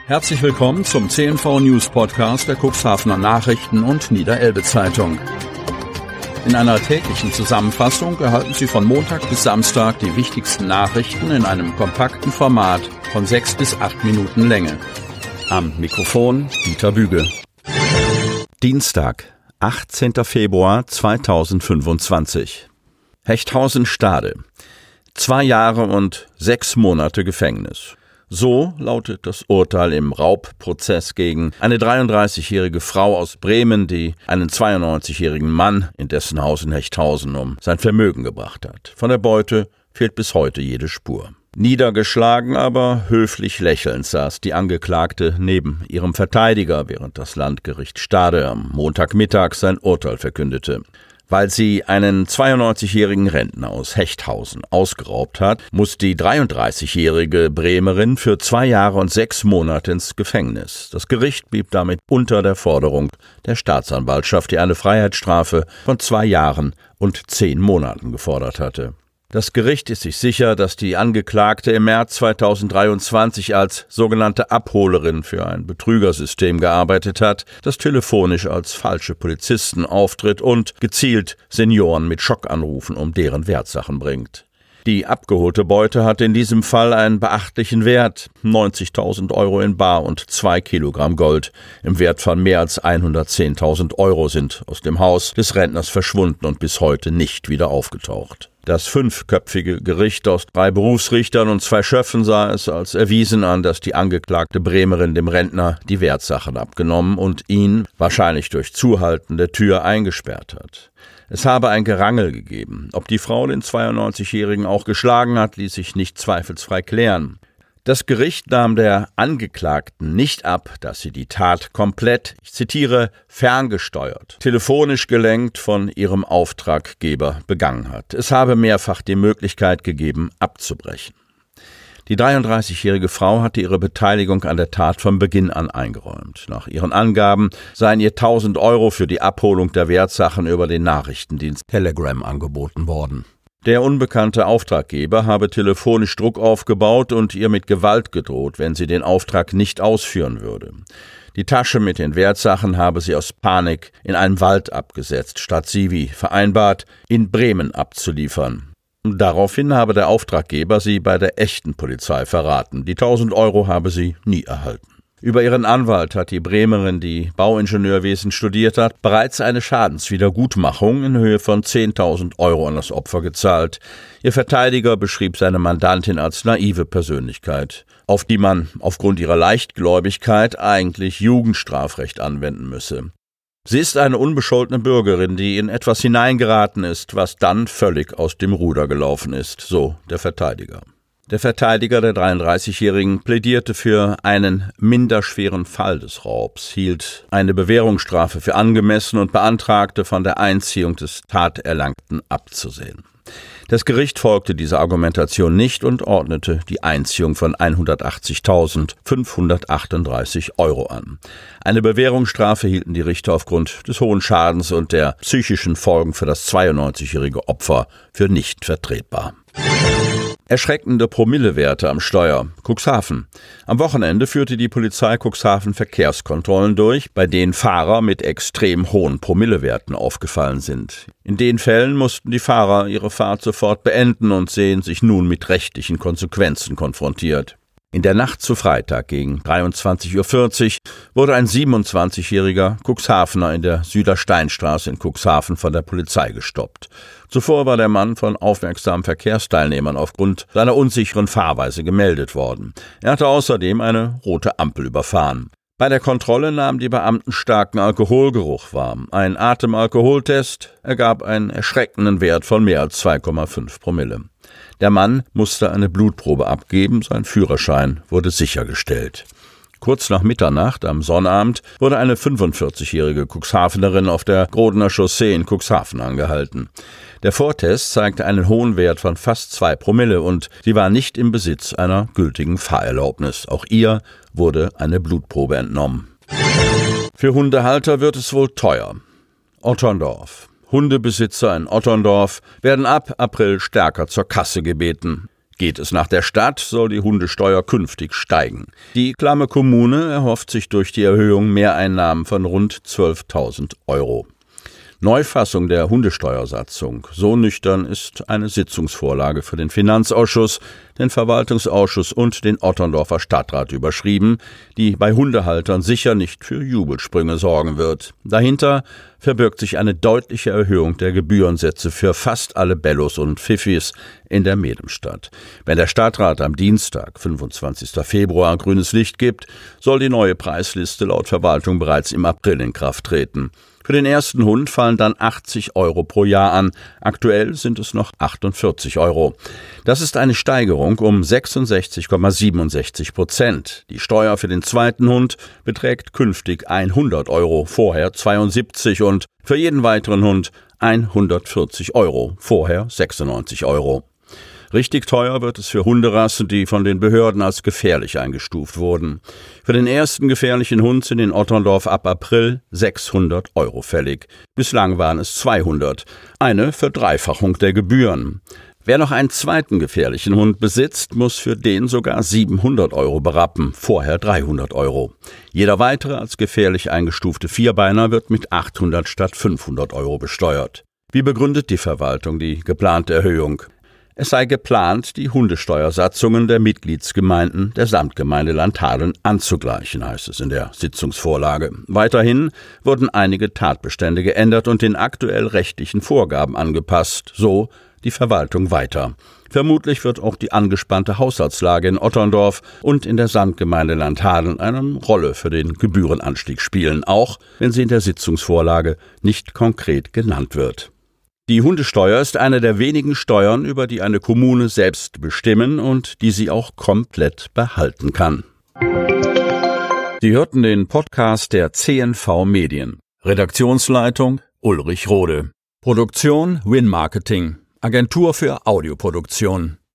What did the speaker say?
Herzlich willkommen zum CNV News Podcast der Cuxhavener Nachrichten und Niederelbe Zeitung. In einer täglichen Zusammenfassung erhalten Sie von Montag bis Samstag die wichtigsten Nachrichten in einem kompakten Format von 6 bis 8 Minuten Länge. Am Mikrofon Dieter Büge. Dienstag, 18. Februar 2025. Hechthausen-Stade. 2 Jahre und 6 Monate Gefängnis. So lautet das Urteil im Raubprozess gegen eine 33-jährige Frau aus Bremen, die einen 92-jährigen Mann in dessen Haus in Hechthausen um sein Vermögen gebracht hat. Von der Beute fehlt bis heute jede Spur. Niedergeschlagen, aber höflich lächelnd saß die Angeklagte neben ihrem Verteidiger, während das Landgericht Stade am Montagmittag sein Urteil verkündete. Weil sie einen 92-jährigen Rentner aus Hechthausen ausgeraubt hat, muss die 33-jährige Bremerin für 2 Jahre und 6 Monate ins Gefängnis. Das Gericht blieb damit unter der Forderung der Staatsanwaltschaft, die eine Freiheitsstrafe von 2 Jahren und 10 Monaten gefordert hatte. Das Gericht ist sich sicher, dass die Angeklagte im März 2023 als sogenannte Abholerin für ein Betrügersystem gearbeitet hat, das telefonisch als falsche Polizisten auftritt und gezielt Senioren mit Schockanrufen um deren Wertsachen bringt. Die abgeholte Beute hat in diesem Fall einen beachtlichen Wert. 90.000 Euro in bar und 2 Kilogramm Gold im Wert von mehr als 110.000 Euro sind aus dem Haus des Rentners verschwunden und bis heute nicht wieder aufgetaucht. Das 5-köpfige Gericht aus 3 Berufsrichtern und 2 Schöffen sah es als erwiesen an, dass die angeklagte Bremerin dem Rentner die Wertsachen abgenommen und ihn, wahrscheinlich durch Zuhalten der Tür, eingesperrt hat. Es habe ein Gerangel gegeben. Ob die Frau den 92-Jährigen auch geschlagen hat, ließ sich nicht zweifelsfrei klären. Das Gericht nahm der Angeklagten nicht ab, dass sie die Tat komplett, ich zitiere, ferngesteuert, telefonisch gelenkt von ihrem Auftraggeber begangen hat. Es habe mehrfach die Möglichkeit gegeben, abzubrechen. Die 33-jährige Frau hatte ihre Beteiligung an der Tat von Beginn an eingeräumt. Nach ihren Angaben seien ihr 1.000 Euro für die Abholung der Wertsachen über den Nachrichtendienst Telegram angeboten worden. Der unbekannte Auftraggeber habe telefonisch Druck aufgebaut und ihr mit Gewalt gedroht, wenn sie den Auftrag nicht ausführen würde. Die Tasche mit den Wertsachen habe sie aus Panik in einen Wald abgesetzt, statt sie, wie vereinbart, in Bremen abzuliefern. Daraufhin habe der Auftraggeber sie bei der echten Polizei verraten. Die 1.000 Euro habe sie nie erhalten. Über ihren Anwalt hat die Bremerin, die Bauingenieurwesen studiert hat, bereits eine Schadenswiedergutmachung in Höhe von 10.000 Euro an das Opfer gezahlt. Ihr Verteidiger beschrieb seine Mandantin als naive Persönlichkeit, auf die man aufgrund ihrer Leichtgläubigkeit eigentlich Jugendstrafrecht anwenden müsse. Sie ist eine unbescholtene Bürgerin, die in etwas hineingeraten ist, was dann völlig aus dem Ruder gelaufen ist, so der Verteidiger. Der Verteidiger der 33-Jährigen plädierte für einen minderschweren Fall des Raubs, hielt eine Bewährungsstrafe für angemessen und beantragte, von der Einziehung des Taterlangten abzusehen. Das Gericht folgte dieser Argumentation nicht und ordnete die Einziehung von 180.538 Euro an. Eine Bewährungsstrafe hielten die Richter aufgrund des hohen Schadens und der psychischen Folgen für das 92-jährige Opfer für nicht vertretbar. Erschreckende Promillewerte am Steuer. Cuxhaven. Am Wochenende führte die Polizei Cuxhaven Verkehrskontrollen durch, bei denen Fahrer mit extrem hohen Promillewerten aufgefallen sind. In den Fällen mussten die Fahrer ihre Fahrt sofort beenden und sehen sich nun mit rechtlichen Konsequenzen konfrontiert. In der Nacht zu Freitag gegen 23.40 Uhr wurde ein 27-jähriger Cuxhavener in der Südersteinstraße in Cuxhaven von der Polizei gestoppt. Zuvor war der Mann von aufmerksamen Verkehrsteilnehmern aufgrund seiner unsicheren Fahrweise gemeldet worden. Er hatte außerdem eine rote Ampel überfahren. Bei der Kontrolle nahmen die Beamten starken Alkoholgeruch wahr. Ein Atemalkoholtest ergab einen erschreckenden Wert von mehr als 2,5 Promille. Der Mann musste eine Blutprobe abgeben, sein Führerschein wurde sichergestellt. Kurz nach Mitternacht am Sonnabend wurde eine 45-jährige Cuxhavenerin auf der Grodener Chaussee in Cuxhaven angehalten. Der Vortest zeigte einen hohen Wert von fast 2 Promille und sie war nicht im Besitz einer gültigen Fahrerlaubnis. Auch ihr wurde eine Blutprobe entnommen. Für Hundehalter wird es wohl teuer. Otterndorf. Hundebesitzer in Otterndorf werden ab April stärker zur Kasse gebeten. Geht es nach der Stadt, soll die Hundesteuer künftig steigen. Die klamme Kommune erhofft sich durch die Erhöhung Mehreinnahmen von rund 12.000 €. Neufassung der Hundesteuersatzung. So nüchtern ist eine Sitzungsvorlage für den Finanzausschuss, den Verwaltungsausschuss und den Otterndorfer Stadtrat überschrieben, die bei Hundehaltern sicher nicht für Jubelsprünge sorgen wird. Dahinter verbirgt sich eine deutliche Erhöhung der Gebührensätze für fast alle Bellos und Pfiffis in der Medemstadt. Wenn der Stadtrat am Dienstag, 25. Februar, grünes Licht gibt, soll die neue Preisliste laut Verwaltung bereits im April in Kraft treten. Für den ersten Hund fallen dann 80 € pro Jahr an. Aktuell sind es noch 48 €. Das ist eine Steigerung um 66,67%. Die Steuer für den zweiten Hund beträgt künftig 100 €, vorher 72 und für jeden weiteren Hund 140 €, vorher 96 €. Richtig teuer wird es für Hunderassen, die von den Behörden als gefährlich eingestuft wurden. Für den ersten gefährlichen Hund sind in Otterndorf ab April 600 € fällig. Bislang waren es 200. Eine Verdreifachung der Gebühren. Wer noch einen zweiten gefährlichen Hund besitzt, muss für den sogar 700 € berappen, vorher 300 €. Jeder weitere als gefährlich eingestufte Vierbeiner wird mit 800 statt 500 € besteuert. Wie begründet die Verwaltung die geplante Erhöhung? Es sei geplant, die Hundesteuersatzungen der Mitgliedsgemeinden der Samtgemeinde Landhadeln anzugleichen, heißt es in der Sitzungsvorlage. Weiterhin wurden einige Tatbestände geändert und den aktuell rechtlichen Vorgaben angepasst, so die Verwaltung weiter. Vermutlich wird auch die angespannte Haushaltslage in Otterndorf und in der Samtgemeinde Landhadeln eine Rolle für den Gebührenanstieg spielen, auch wenn sie in der Sitzungsvorlage nicht konkret genannt wird. Die Hundesteuer ist eine der wenigen Steuern, über die eine Kommune selbst bestimmen und die sie auch komplett behalten kann. Sie hörten den Podcast der CNV Medien. Redaktionsleitung Ulrich Rode. Produktion Win Marketing. Agentur für Audioproduktion.